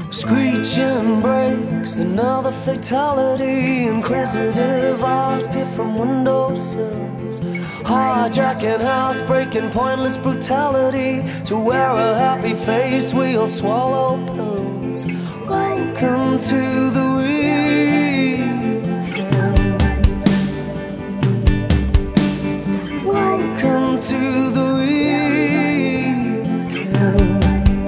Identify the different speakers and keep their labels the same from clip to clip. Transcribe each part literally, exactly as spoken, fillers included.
Speaker 1: Screeching brakes, another fatality. Inquisitive eyes peer from windowsills. Hijacking, housebreaking, pointless brutality. To wear a happy face, we'll swallow pills. Welcome to the weekend. Welcome to the weekend.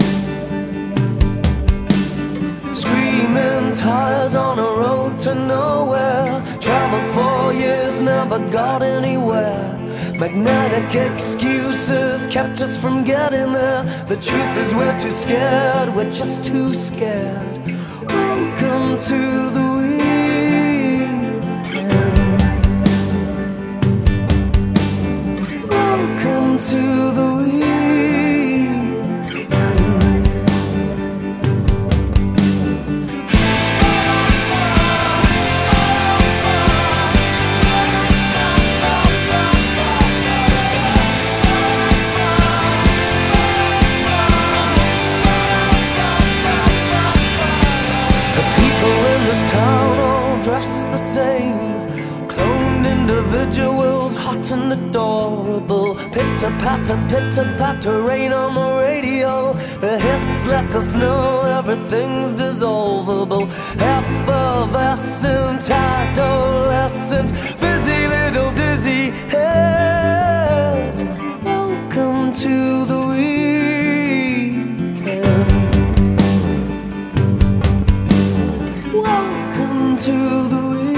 Speaker 1: Screaming tires on a road to nowhere. Traveled for years, never got anywhere. Magnetic excuses kept us from getting there. The truth is we're too scared, we're just too scared. Welcome to the weekend. Welcome to the weekend. The same cloned individuals, hot and adorable. Pitter patter, pitter patter, rain on the radio. The hiss lets us know everything's dissolvable. Effervescent, adolescent, fizzy little dizzy head. Welcome to the weekend. Welcome to the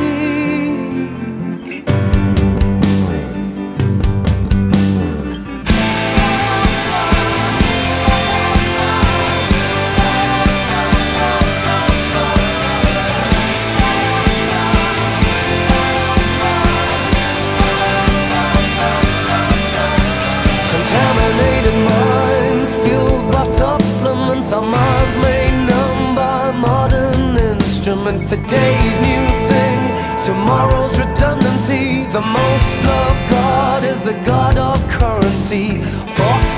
Speaker 1: contaminated minds, fueled by supplements. Our minds made numb by modern instruments. Today's new thing, tomorrow's redundancy. The most loved God is the God of currency. Force